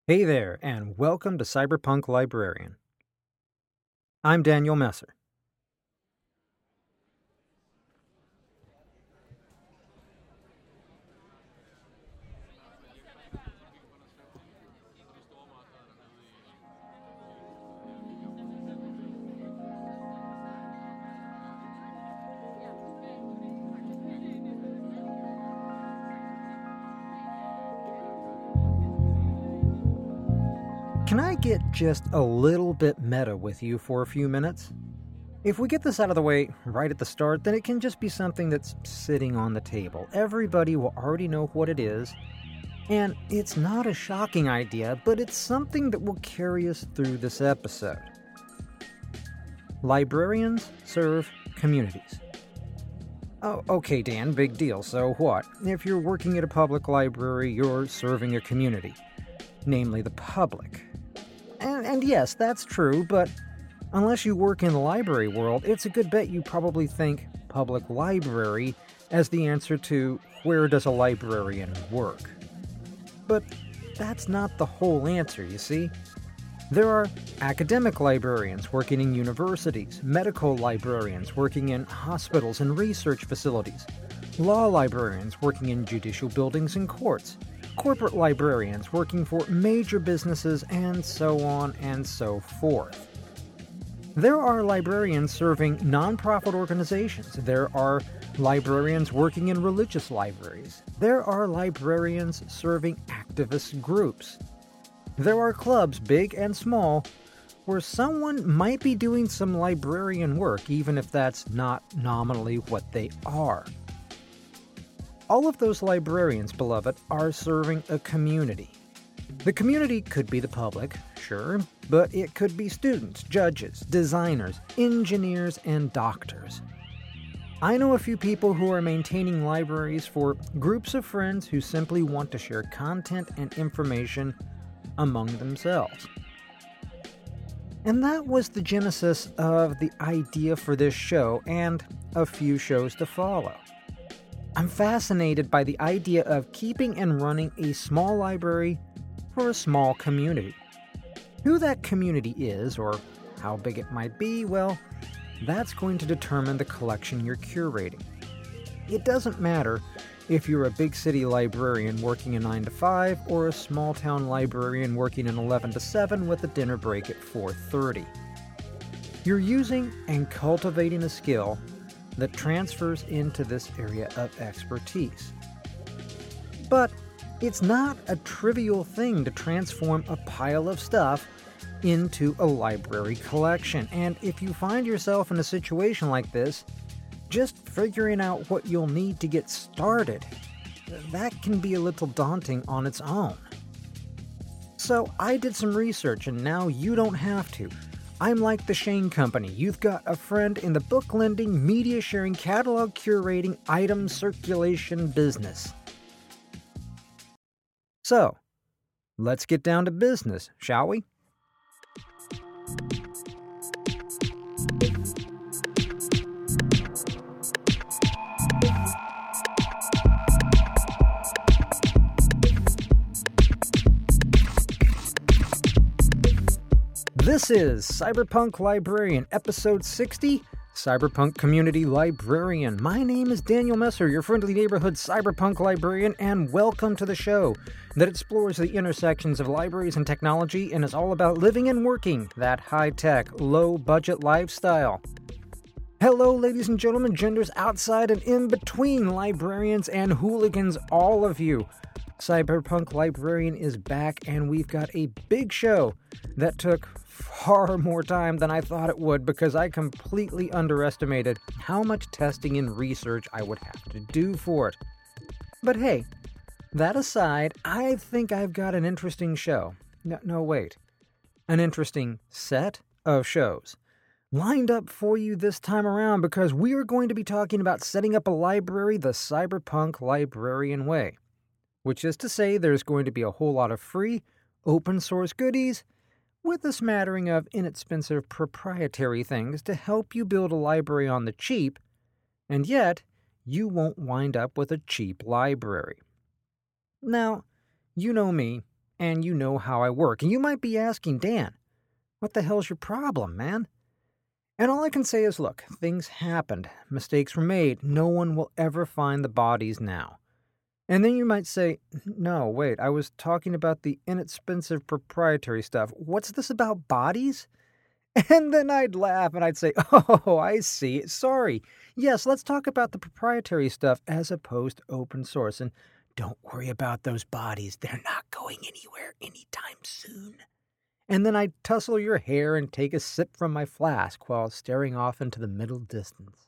Hey there, and welcome to Cyberpunk Librarian. I'm Daniel Messer. Can I get just a little bit meta with you for a few minutes? If we get this out of the way right at the start, then it can just be something that's sitting on the table. Everybody will already know what it is, and it's not a shocking idea, but it's something that will carry us through this episode. Librarians serve communities. Oh, okay, Dan, big deal. So what? If you're working at a public library, you're serving a community, namely the public. And yes, that's true, but unless you work in the library world, it's a good bet you probably think public library as the answer to where does a librarian work. But that's not the whole answer, you see. There are academic librarians working in universities, medical librarians working in hospitals and research facilities, law librarians working in judicial buildings and courts, corporate librarians working for major businesses, and so on and so forth. There are librarians serving nonprofit organizations. There are librarians working in religious libraries. There are librarians serving activist groups. There are clubs, big and small, where someone might be doing some librarian work, even if that's not nominally what they are. All of those librarians, beloved, are serving a community. The community could be the public, sure, but it could be students, judges, designers, engineers, and doctors. I know a few people who are maintaining libraries for groups of friends who simply want to share content and information among themselves. And that was the genesis of the idea for this show and a few shows to follow. I'm fascinated by the idea of keeping and running a small library for a small community. Who that community is, or how big it might be, well, that's going to determine the collection you're curating. It doesn't matter if you're a big city librarian working a 9 to 5 or a small town librarian working an 11 to 7 with a dinner break at 4:30. You're using and cultivating a skill that transfers into this area of expertise. But it's not a trivial thing to transform a pile of stuff into a library collection, and if you find yourself in a situation like this, just figuring out what you'll need to get started, that can be a little daunting on its own. So I did some research, and now you don't have to. I'm like the Shane Company. You've got a friend in the book lending, media sharing, catalog curating, item circulation business. So, let's get down to business, shall we? This is Cyberpunk Librarian, Episode 60, Cyberpunk Community Librarian. My name is Daniel Messer, your friendly neighborhood Cyberpunk Librarian, and welcome to the show that explores the intersections of libraries and technology and is all about living and working that high-tech, low-budget lifestyle. Hello, ladies and gentlemen, genders outside and in between, librarians and hooligans, all of you. Cyberpunk Librarian is back, and we've got a big show that took far more time than I thought it would because I completely underestimated how much testing and research I would have to do for it. But hey, that aside, I think I've got an interesting show. No, wait. An interesting set of shows lined up for you this time around because we are going to be talking about setting up a library the Cyberpunk Librarian way. Which is to say, there's going to be a whole lot of free, open source goodies with a smattering of inexpensive proprietary things to help you build a library on the cheap, and yet you won't wind up with a cheap library. Now, you know me, and you know how I work. And you might be asking, Dan, what the hell's your problem, man? And all I can say is, look, things happened. Mistakes were made. No one will ever find the bodies now. And then you might say, no, wait, I was talking about the inexpensive proprietary stuff. What's this about bodies? And then I'd laugh and I'd say, oh, I see. Sorry. Yes, let's talk about the proprietary stuff as opposed to open source. And don't worry about those bodies. They're not going anywhere anytime soon. And then I'd tussle your hair and take a sip from my flask while staring off into the middle distance.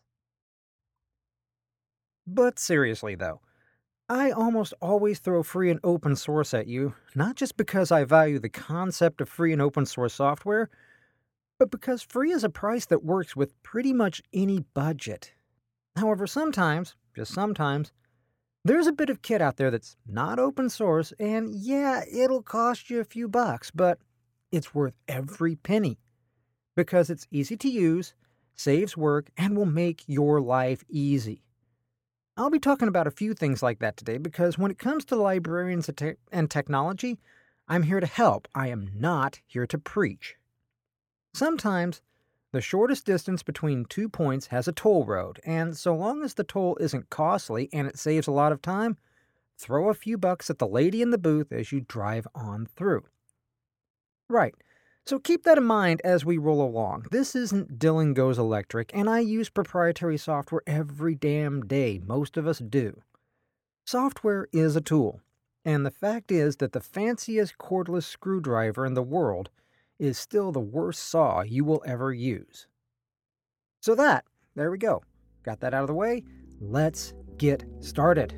But seriously, though, I almost always throw free and open source at you, not just because I value the concept of free and open source software, but because free is a price that works with pretty much any budget. However, sometimes, just sometimes, there's a bit of kit out there that's not open source, and yeah, it'll cost you a few bucks, but it's worth every penny because it's easy to use, saves work, and will make your life easy. I'll be talking about a few things like that today because when it comes to librarians and technology, I'm here to help. I am not here to preach. Sometimes, the shortest distance between 2 points has a toll road, and so long as the toll isn't costly and it saves a lot of time, throw a few bucks at the lady in the booth as you drive on through. Right. So keep that in mind as we roll along. This isn't Dylan Goes Electric, and I use proprietary software every damn day. Most of us do. Software is a tool, and the fact is that the fanciest cordless screwdriver in the world is still the worst saw you will ever use. So there we go. Got that out of the way. Let's get started.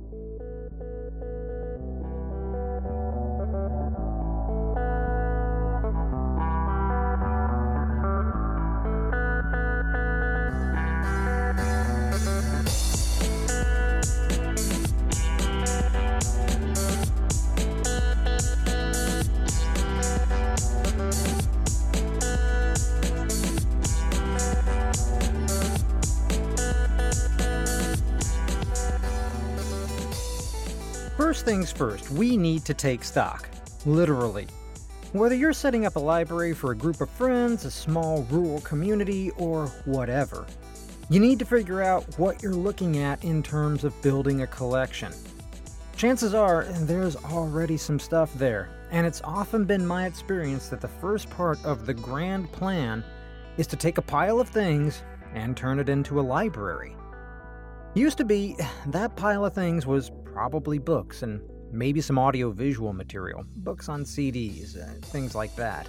First things first, we need to take stock. Literally. Whether you're setting up a library for a group of friends, a small rural community, or whatever, you need to figure out what you're looking at in terms of building a collection. Chances are there's already some stuff there, and it's often been my experience that the first part of the grand plan is to take a pile of things and turn it into a library. Used to be, that pile of things was probably books and maybe some audio-visual material, books on CDs, things like that.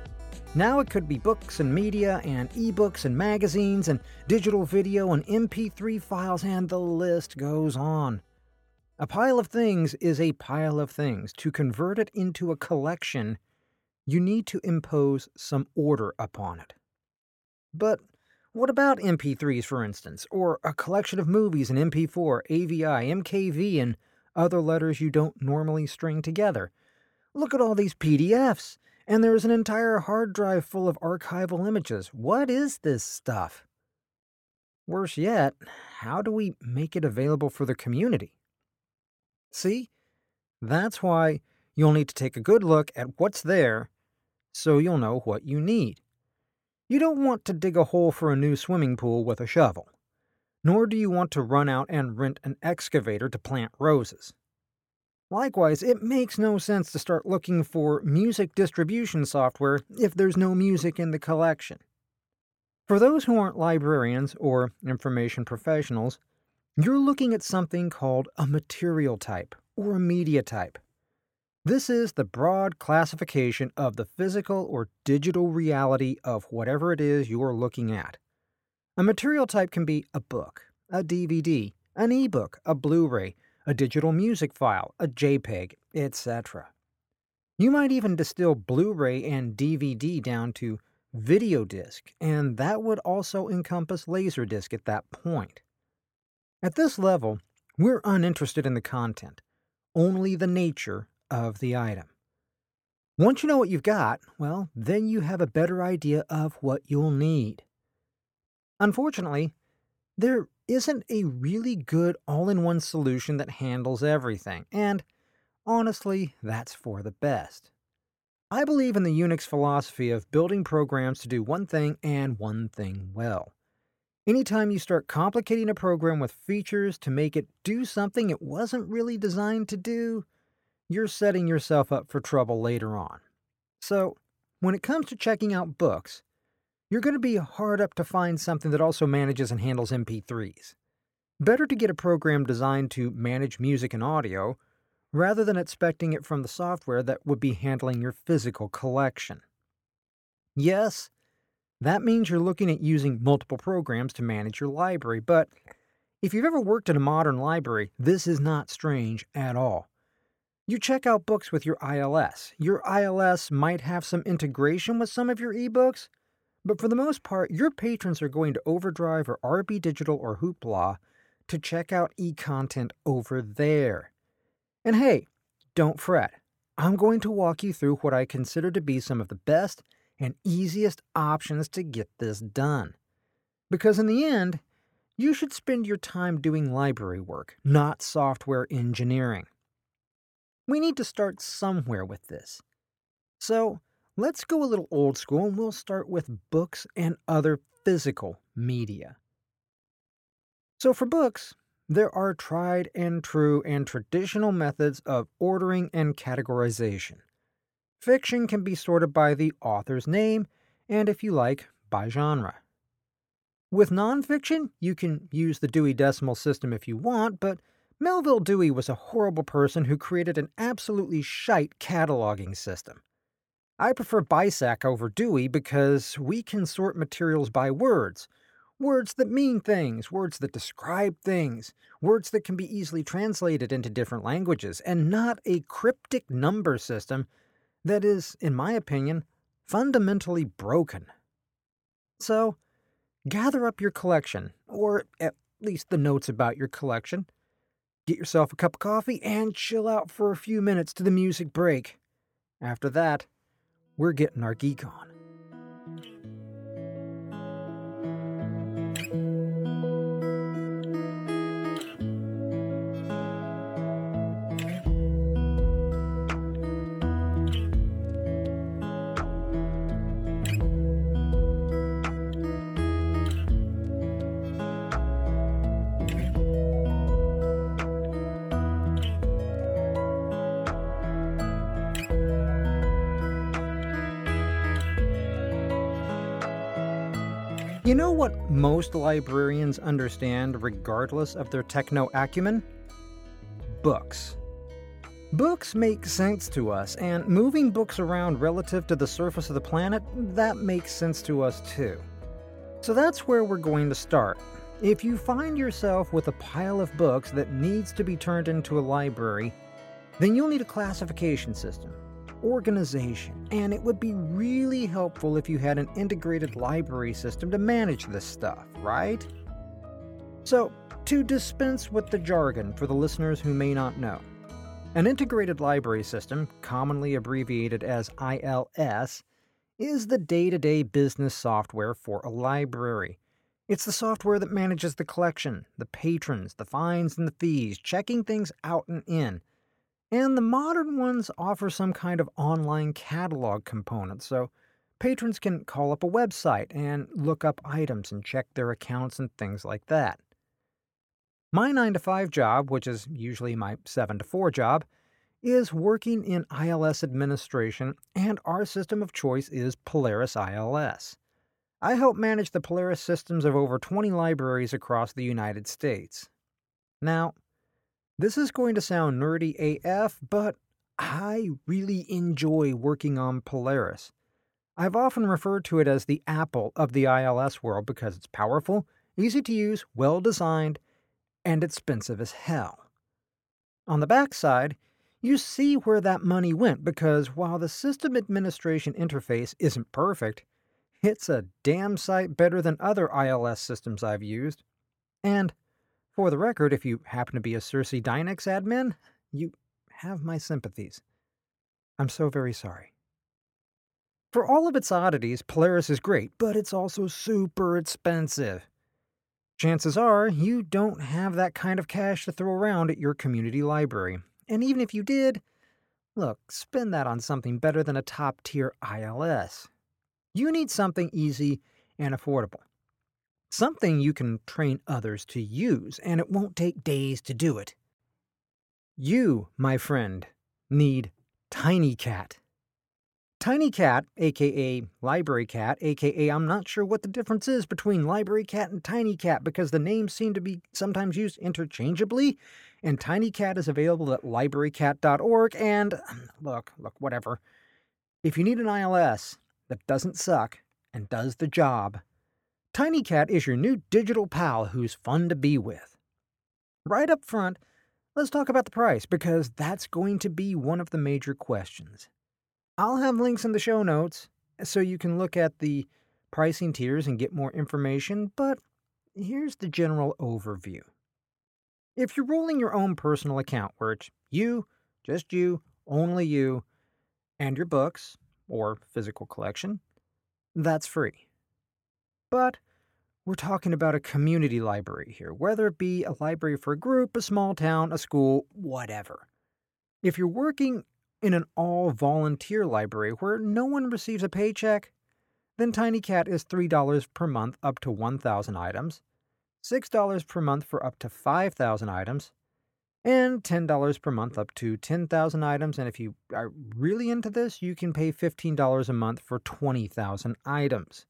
Now it could be books and media and ebooks and magazines and digital video and MP3 files, and the list goes on. A pile of things is a pile of things. To convert it into a collection, you need to impose some order upon it. But what about MP3s, for instance, or a collection of movies in MP4, AVI, MKV, and other letters you don't normally string together? Look at all these PDFs, and there's an entire hard drive full of archival images. What is this stuff? Worse yet, how do we make it available for the community? See, that's why you'll need to take a good look at what's there so you'll know what you need. You don't want to dig a hole for a new swimming pool with a shovel, nor do you want to run out and rent an excavator to plant roses. Likewise, it makes no sense to start looking for music distribution software if there's no music in the collection. For those who aren't librarians or information professionals, you're looking at something called a material type or a media type. This is the broad classification of the physical or digital reality of whatever it is you're looking at. A material type can be a book, a DVD, an ebook, a Blu-ray, a digital music file, a JPEG, etc. You might even distill Blu-ray and DVD down to video disc, and that would also encompass Laserdisc at that point. At this level, we're uninterested in the content, only the nature of the item. Once you know what you've got, well, then you have a better idea of what you'll need. Unfortunately, there isn't a really good all-in-one solution that handles everything, and Honestly, that's for the best. I believe in the Unix philosophy of building programs to do one thing and one thing well. Anytime you start complicating a program with features to make it do something it wasn't really designed to do, you're setting yourself up for trouble later on. So, when it comes to checking out books, you're going to be hard up to find something that also manages and handles MP3s. Better to get a program designed to manage music and audio, rather than expecting it from the software that would be handling your physical collection. Yes, that means you're looking at using multiple programs to manage your library, but if you've ever worked in a modern library, this is not strange at all. You check out books with your ILS. Your ILS might have some integration with some of your ebooks, but for the most part, your patrons are going to Overdrive or RB Digital or Hoopla to check out e-content over there. And hey, don't fret. I'm going to walk you through what I consider to be some of the best and easiest options to get this done. Because in the end, you should spend your time doing library work, not software engineering. We need to start somewhere with this. So, let's go a little old school and we'll start with books and other physical media. So for books, there are tried and true and traditional methods of ordering and categorization. Fiction can be sorted by the author's name, and if you like, by genre. With nonfiction, you can use the Dewey Decimal System if you want, but Melville Dewey was a horrible person who created an absolutely shite cataloging system. I prefer BISAC over Dewey because we can sort materials by words. Words that mean things, words that describe things, words that can be easily translated into different languages, and not a cryptic number system that is, in my opinion, fundamentally broken. So, gather up your collection, or at least the notes about your collection. Get yourself a cup of coffee and chill out for a few minutes to the music break. After that, we're getting our geek on. You know what most librarians understand regardless of their techno acumen? Books. Books make sense to us, and moving books around relative to the surface of the planet, that makes sense to us too. So that's where we're going to start. If you find yourself with a pile of books that needs to be turned into a library, then you'll need a classification system, organization, and it would be really helpful if you had an integrated library system to manage this stuff, right? So, to dispense with the jargon for the listeners who may not know, an integrated library system, commonly abbreviated as ILS, is the day-to-day business software for a library. It's the software that manages the collection, the patrons, the fines and the fees, checking things out and in. And the modern ones offer some kind of online catalog component, so patrons can call up a website and look up items and check their accounts and things like that. My 9-to-5 job, which is usually my 7-to-4 job, is working in ILS administration, and our system of choice is Polaris ILS. I help manage the Polaris systems of over 20 libraries across the United States. Now, this is going to sound nerdy AF, but I really enjoy working on Polaris. I've often referred to it as the Apple of the ILS world because it's powerful, easy to use, well-designed, and expensive as hell. On the backside, you see where that money went because while the system administration interface isn't perfect, it's a damn sight better than other ILS systems I've used. And for the record, if you happen to be a Circe Dynex admin, you have my sympathies. I'm so very sorry. For all of its oddities, Polaris is great, but it's also super expensive. Chances are you don't have that kind of cash to throw around at your community library. And even if you did, Look, spend that on something better than a top-tier ILS. You need something easy and affordable. Something you can train others to use, and it won't take days to do it. You, my friend, need TinyCat. TinyCat, aka Library Cat, aka I'm not sure what the difference is between Library Cat and TinyCat because the names seem to be sometimes used interchangeably, and TinyCat is available at librarycat.org, and look, whatever. If you need an ILS that doesn't suck and does the job, TinyCat is your new digital pal who's fun to be with. Right up front, let's talk about the price because that's going to be one of the major questions. I'll have links in the show notes so you can look at the pricing tiers and get more information, but here's the general overview. If you're rolling your own personal account where it's you, just you, only you, and your books or physical collection, that's free. But we're talking about a community library here, whether it be a library for a group, a small town, a school, whatever. If you're working in an all-volunteer library where no one receives a paycheck, then TinyCat is $3 per month up to 1,000 items, $6 per month for up to 5,000 items, and $10 per month up to 10,000 items. And if you are really into this, you can pay $15 a month for 20,000 items.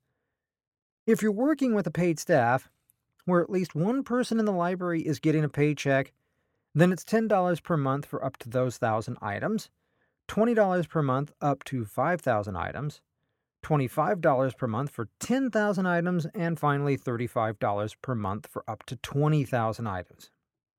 If you're working with a paid staff, where at least one person in the library is getting a paycheck, then it's $10 per month for up to those 1,000 items, $20 per month up to 5,000 items, $25 per month for 10,000 items, and finally $35 per month for up to 20,000 items.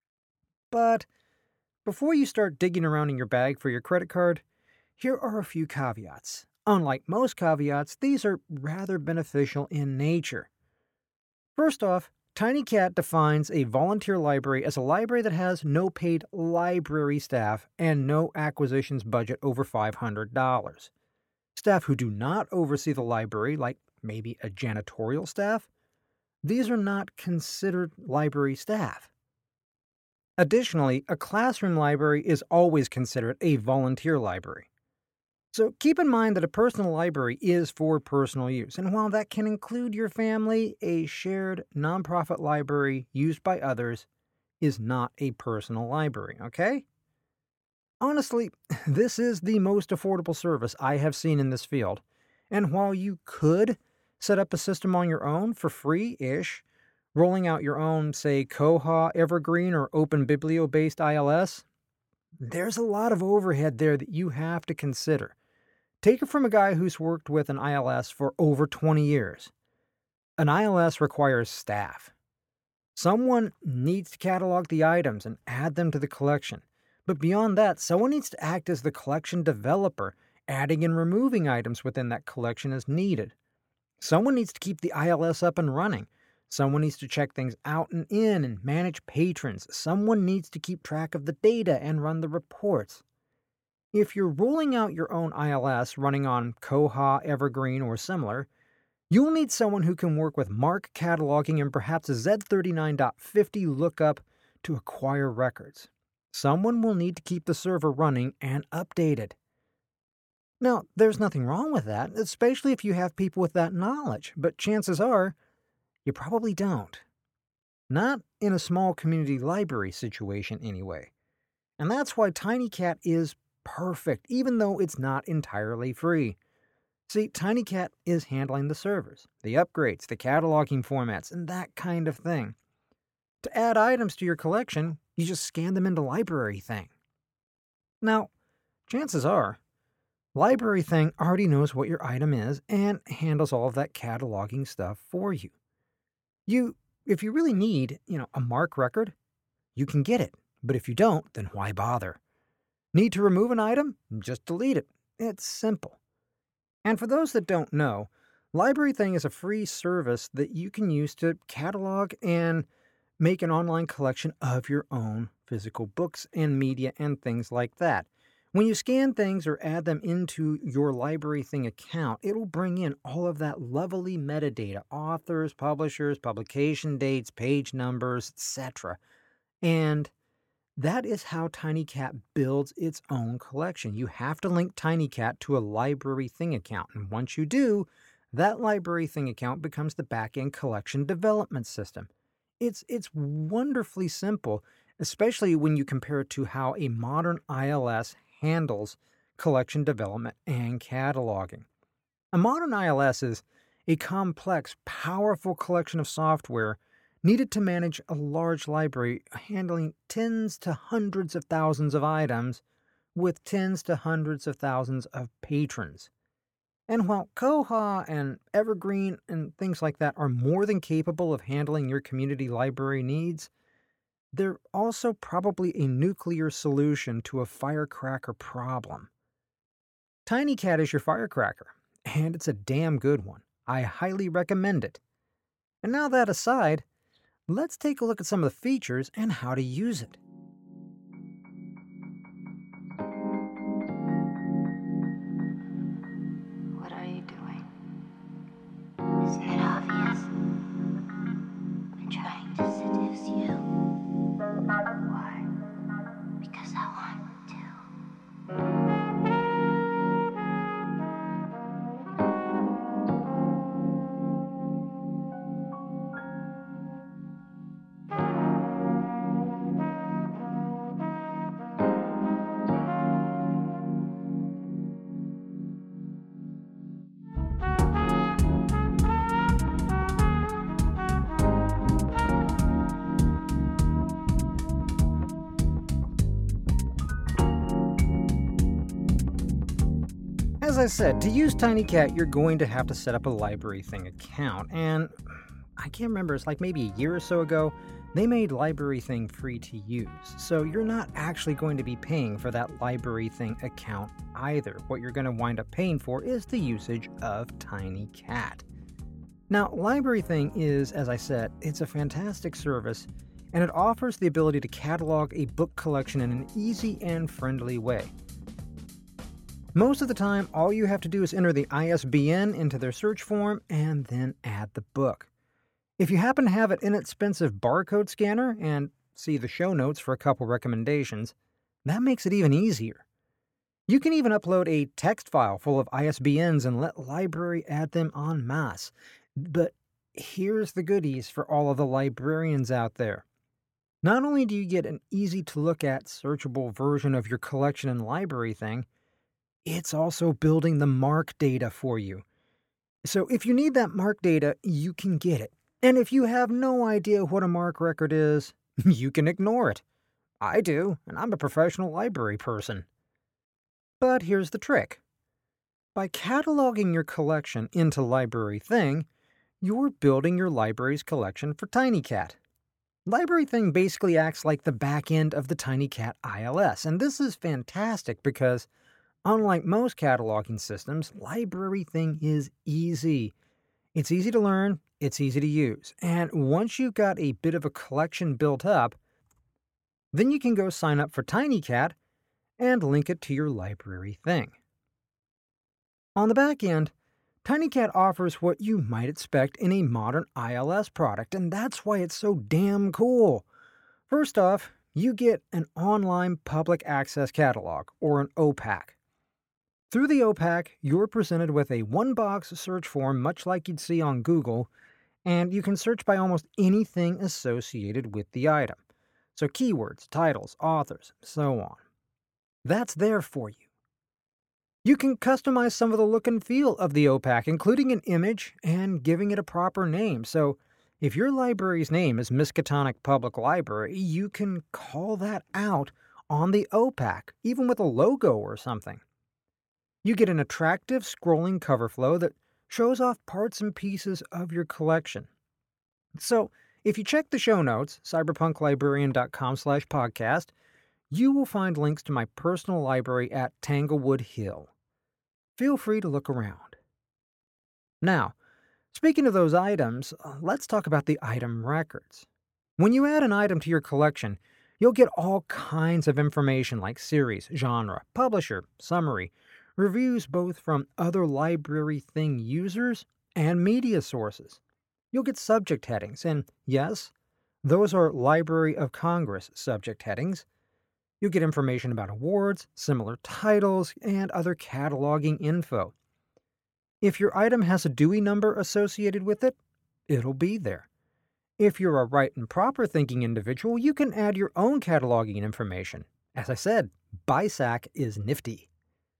But before you start digging around in your bag for your credit card, here are a few caveats. Unlike most caveats, these are rather beneficial in nature. First off, TinyCat defines a volunteer library as a library that has no paid library staff and no acquisitions budget over $500. Staff who do not oversee the library, like maybe a janitorial staff, these are not considered library staff. Additionally, a classroom library is always considered a volunteer library. So keep in mind that a personal library is for personal use, and while that can include your family, a shared nonprofit library used by others is not a personal library, okay? Honestly, this is the most affordable service I have seen in this field, and while you could set up a system on your own for free-ish, rolling out your own, say, Koha, Evergreen, or OpenBiblio-based ILS, there's a lot of overhead there that you have to consider. Take it from a guy who's worked with an ILS for over 20 years. An ILS requires staff. Someone needs to catalog the items and add them to the collection. But beyond that, someone needs to act as the collection developer, adding and removing items within that collection as needed. Someone needs to keep the ILS up and running. Someone needs to check things out and in and manage patrons. Someone needs to keep track of the data and run the reports. If you're rolling out your own ILS running on Koha, Evergreen, or similar, you'll need someone who can work with MARC cataloging and perhaps a Z39.50 lookup to acquire records. Someone will need to keep the server running and updated. Now, there's nothing wrong with that, especially if you have people with that knowledge, but chances are, you probably don't. Not in a small community library situation, anyway. And that's why TinyCat is perfect, even though it's not entirely free. See, TinyCat is handling the servers, the upgrades, the cataloging formats, and that kind of thing. To add items to your collection, you just scan them into LibraryThing. Now, chances are, LibraryThing already knows what your item is and handles all of that cataloging stuff for you. If you really need, a MARC record, you can get it. But if you don't, then why bother? Need to remove an item? Just delete it. It's simple. And for those that don't know, LibraryThing is a free service that you can use to catalog and make an online collection of your own physical books and media and things like that. When you scan things or add them into your LibraryThing account, it'll bring in all of that lovely metadata, authors, publishers, publication dates, page numbers, etc. And That is how TinyCat builds its own collection. You have to link TinyCat to a Library Thing account, and once you do, that Library Thing account becomes the back-end collection development system. It's wonderfully simple, especially when you compare it to how a modern ILS handles collection development and cataloging. A modern ILS is a complex, powerful collection of software needed to manage a large library handling tens to hundreds of thousands of items with tens to hundreds of thousands of patrons. And while Koha and Evergreen and things like that are more than capable of handling your community library needs, they're also probably a nuclear solution to a firecracker problem. TinyCat is your firecracker, and it's a damn good one. I highly recommend it. And now that aside, let's take a look at some of the features and how to use it. What are you doing? Isn't it obvious? I'm trying to seduce you. Why? Because I want to. As I said, to use TinyCat, you're going to have to set up a Library Thing account, and I can't remember, it's like maybe a year or so ago, they made Library Thing free to use, so you're not actually going to be paying for that Library Thing account either. What you're going to wind up paying for is the usage of TinyCat. Now, Library Thing is, as I said, it's a fantastic service, and it offers the ability to catalog a book collection in an easy and friendly way. Most of the time, all you have to do is enter the ISBN into their search form and then add the book. If you happen to have an inexpensive barcode scanner and see the show notes for a couple recommendations, that makes it even easier. You can even upload a text file full of ISBNs and let Library add them en masse. But here's the goodies for all of the librarians out there. Not only do you get an easy-to-look-at searchable version of your collection in Library Thing, it's also building the MARC data for you. So if you need that MARC data, you can get it. And if you have no idea what a MARC record is, you can ignore it. I do, and I'm a professional library person. But here's the trick. By cataloging your collection into Library Thing, you're building your library's collection for TinyCat. Library Thing basically acts like the back end of the TinyCat ILS, and this is fantastic because unlike most cataloging systems, Library Thing is easy. It's easy to learn, it's easy to use, and once you've got a bit of a collection built up, then you can go sign up for TinyCat and link it to your Library Thing. On the back end, TinyCat offers what you might expect in a modern ILS product, and that's why it's so damn cool. First off, you get an online public access catalog, or an OPAC. Through the OPAC, you're presented with a one-box search form much like you'd see on Google, and you can search by almost anything associated with the item. So keywords, titles, authors, so on. That's there for you. You can customize some of the look and feel of the OPAC, including an image and giving it a proper name. So if your library's name is Miskatonic Public Library, you can call that out on the OPAC, even with a logo or something. You get an attractive scrolling cover flow that shows off parts and pieces of your collection. So, if you check the show notes, cyberpunklibrarian.com/podcast, you will find links to my personal library at Tanglewood Hill. Feel free to look around. Now, speaking of those items, let's talk about the item records. When you add an item to your collection, you'll get all kinds of information like series, genre, publisher, summary, reviews both from other Library Thing users and media sources. You'll get subject headings, and yes, those are Library of Congress subject headings, You'll get information about awards, similar titles, and other cataloging info. If your item has a Dewey number associated with it, it'll be there. If you're a right and proper thinking individual, you can add your own cataloging information. As I said, BISAC is nifty.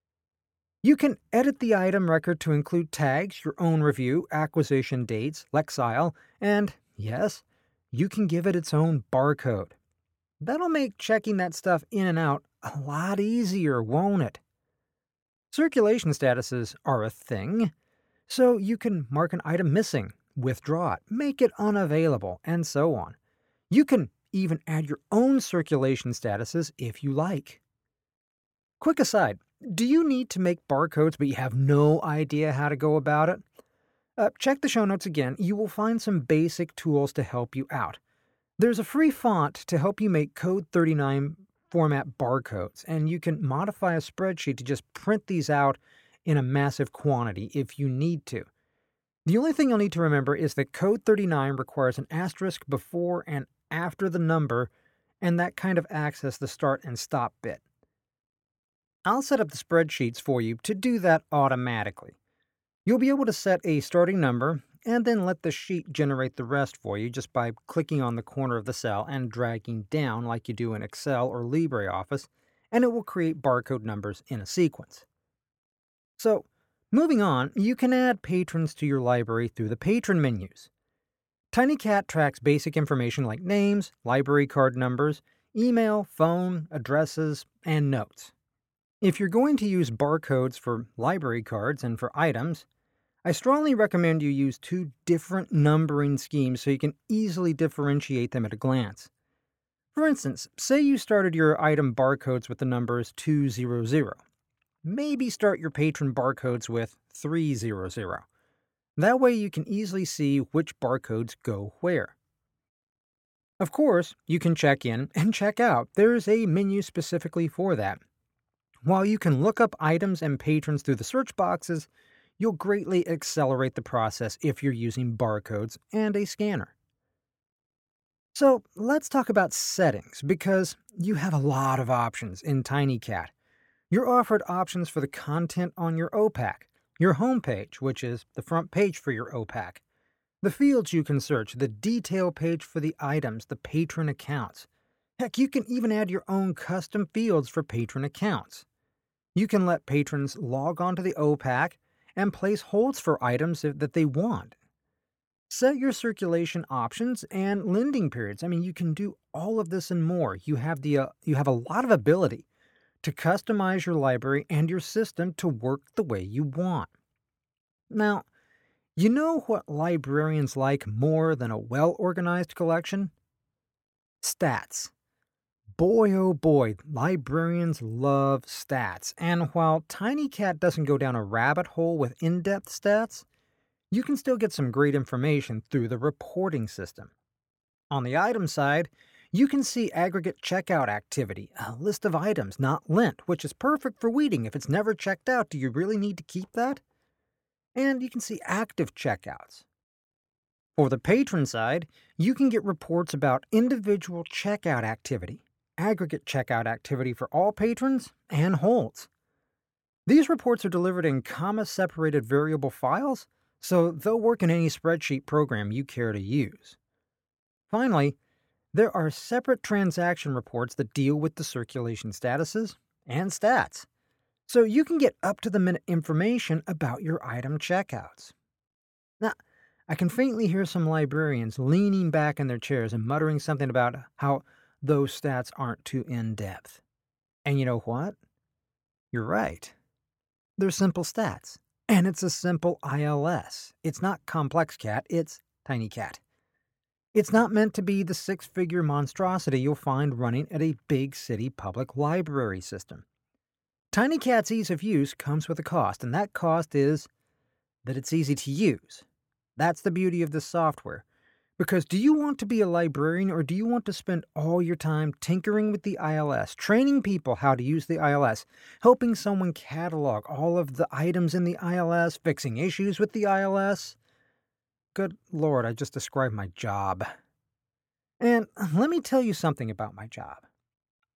You can edit the item record to include tags, your own review, acquisition dates, Lexile, and, yes, you can give it its own barcode. That'll make checking that stuff in and out a lot easier, won't it? Circulation statuses are a thing, so you can mark an item missing, withdraw it, make it unavailable, and so on. You can even add your own circulation statuses if you like. Quick aside, do you need to make barcodes but you have no idea how to go about it? Check the show notes again. You will find some basic tools to help you out. There's a free font to help you make Code 39 format barcodes, and you can modify a spreadsheet to just print these out in a massive quantity if you need to. The only thing you'll need to remember is that Code 39 requires an asterisk before and after the number, and that kind of acts as the start and stop bit. I'll set up the spreadsheets for you to do that automatically. You'll be able to set a starting number and then let the sheet generate the rest for you just by clicking on the corner of the cell and dragging down like you do in Excel or LibreOffice, and it will create barcode numbers in a sequence. So, moving on, you can add patrons to your library through the patron menus. TinyCat tracks basic information like names, library card numbers, email, phone, addresses, and notes. If you're going to use barcodes for library cards and for items, I strongly recommend you use two different numbering schemes so you can easily differentiate them at a glance. For instance, say you started your item barcodes with the numbers 200. Maybe start your patron barcodes with 300. That way you can easily see which barcodes go where. Of course, you can check in and check out. There is a menu specifically for that. While you can look up items and patrons through the search boxes, you'll greatly accelerate the process if you're using barcodes and a scanner. So let's talk about settings, because you have a lot of options in TinyCat. You're offered options for the content on your OPAC, your homepage, which is the front page for your OPAC, the fields you can search, the detail page for the items, the patron accounts. Heck, you can even add your own custom fields for patron accounts. You can let patrons log onto the OPAC and place holds for items that they want. Set your circulation options and lending periods. You can do all of this and more. You have a lot of ability to customize your library and your system to work the way you want. Now, you know what librarians like more than a well-organized collection? Stats. Boy, oh boy, librarians love stats. And while TinyCat doesn't go down a rabbit hole with in-depth stats, you can still get some great information through the reporting system. On the item side, you can see aggregate checkout activity, a list of items not lent, which is perfect for weeding. If it's never checked out, do you really need to keep that? And you can see active checkouts. For the patron side, you can get reports about individual checkout activity, aggregate checkout activity for all patrons, and holds. These reports are delivered in comma-separated variable files, so they'll work in any spreadsheet program you care to use. Finally, there are separate transaction reports that deal with the circulation statuses and stats, so you can get up-to-the-minute information about your item checkouts. Now, I can faintly hear some librarians leaning back in their chairs and muttering something about how those stats aren't too in-depth. And you know what? You're right. They're simple stats. And it's a simple ILS. It's not Complex Cat, it's TinyCat. It's not meant to be the six-figure monstrosity you'll find running at a big city public library system. TinyCat's ease of use comes with a cost, and that cost is that it's easy to use. That's the beauty of this software. Because do you want to be a librarian, or do you want to spend all your time tinkering with the ILS, training people how to use the ILS, helping someone catalog all of the items in the ILS, fixing issues with the ILS? Good Lord, I just described my job. And let me tell you something about my job.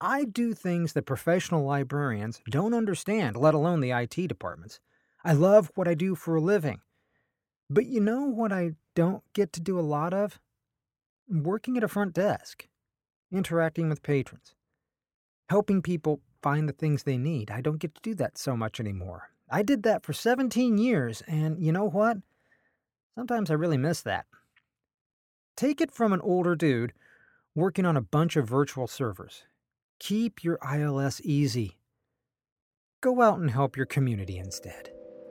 I do things that professional librarians don't understand, let alone the IT departments. I love what I do for a living. But you know what I don't get to do a lot of? Working at a front desk, interacting with patrons, helping people find the things they need. I don't get to do that so much anymore. I did that for 17 years, and you know what? Sometimes I really miss that. Take it from an older dude working on a bunch of virtual servers. Keep your ILS easy. Go out and help your community instead.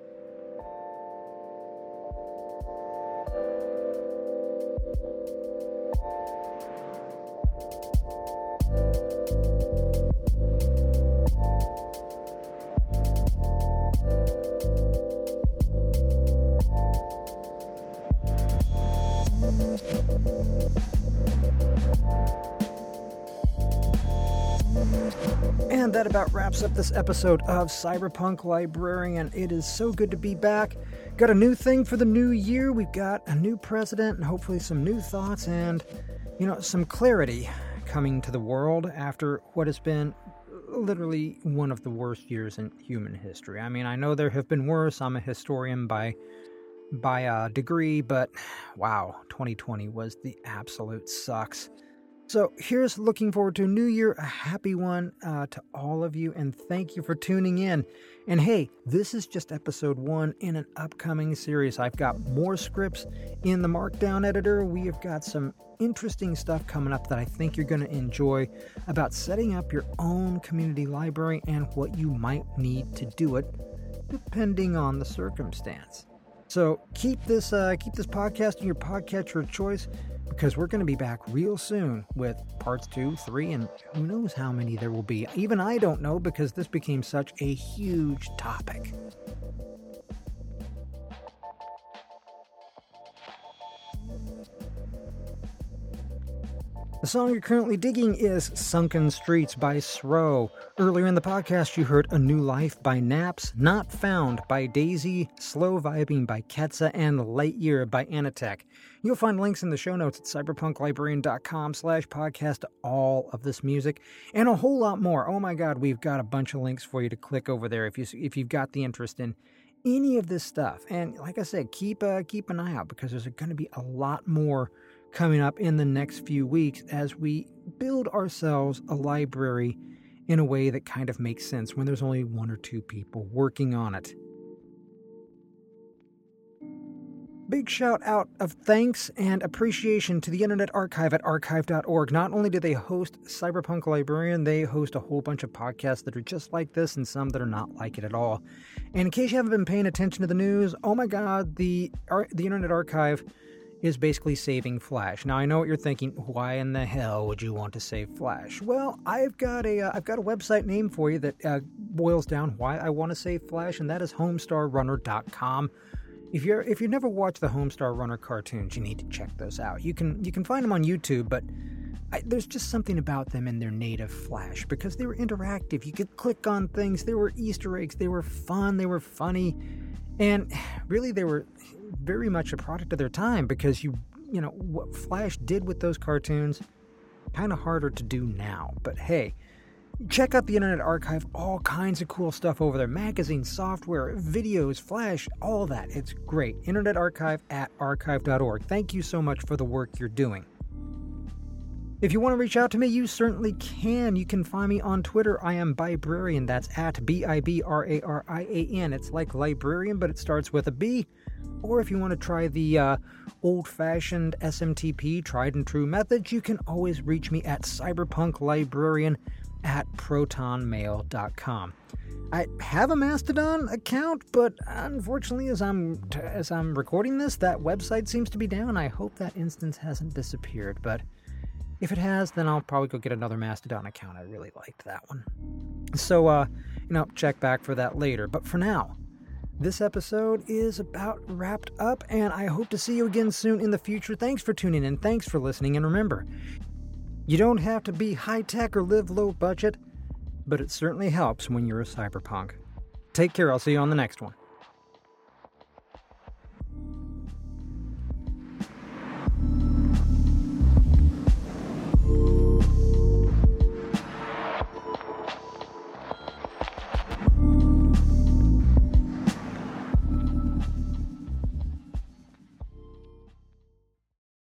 And that about wraps up this episode of Cyberpunk Librarian. It is so good to be back. Got a new thing for the new year. We've got a new president and hopefully some new thoughts and, some clarity coming to the world after what has been literally one of the worst years in human history. I mean, I know there have been worse. I'm a historian by degree, but wow, 2020 was the absolute sucks. So here's looking forward to a new year, a happy one to all of you, and thank you for tuning in. And hey, this is just episode 1 in an upcoming series. I've got more scripts in the Markdown editor. We have got some interesting stuff coming up that I think you're going to enjoy about setting up your own community library and what you might need to do it, depending on the circumstance. So keep this podcast in your podcatcher of choice, because we're going to be back real soon with parts 2, 3, and who knows how many there will be. Even I don't know, because this became such a huge topic. The song you're currently digging is Sunken Streets by Sro. Earlier in the podcast, you heard A New Life by Naps, Not Found by Daisy, Slow Vibing by Ketsa, and Lightyear by Anatech. You'll find links in the show notes at cyberpunklibrarian.com/podcast to all of this music and a whole lot more. Oh my God, we've got a bunch of links for you to click over there if you've got the interest in any of this stuff. And like I said, keep an eye out, because there's going to be a lot more coming up in the next few weeks as we build ourselves a library in a way that kind of makes sense when there's only 1 or 2 people working on it. Big shout out of thanks and appreciation to the Internet Archive at archive.org. Not only do they host Cyberpunk Librarian, they host a whole bunch of podcasts that are just like this and some that are not like it at all. And in case you haven't been paying attention to the news, oh my God, the Internet Archive is basically saving Flash. Now, I know what you're thinking. Why in the hell would you want to save Flash? Well, I've got a website name for you that boils down why I want to save Flash, and that is homestarrunner.com. If you've never watched the Homestar Runner cartoons, you need to check those out. You can find them on YouTube, but there's just something about them in their native Flash, because they were interactive. You could click on things. There were Easter eggs. They were fun. They were funny, and really they were very much a product of their time, because what Flash did with those cartoons, kind of harder to do now. But hey, check out the Internet Archive. All kinds of cool stuff over there. Magazines, software, videos, Flash, all that. It's great. Internet Archive at archive.org. Thank you so much for the work you're doing. If you want to reach out to me, you certainly can. You can find me on Twitter. I am Bibrarian. That's at BIBRARIAN. It's like librarian, but it starts with a B. Or if you want to try the old-fashioned SMTP, tried and true methods, you can always reach me at cyberpunklibrarian@protonmail.com. I have a Mastodon account, but unfortunately, as I'm recording this, that website seems to be down. I hope that instance hasn't disappeared, but if it has, then I'll probably go get another Mastodon account. I really liked that one. So, check back for that later. But for now, this episode is about wrapped up, and I hope to see you again soon in the future. Thanks for tuning in. Thanks for listening. And remember, you don't have to be high-tech or live low budget, but it certainly helps when you're a cyberpunk. Take care. I'll see you on the next one.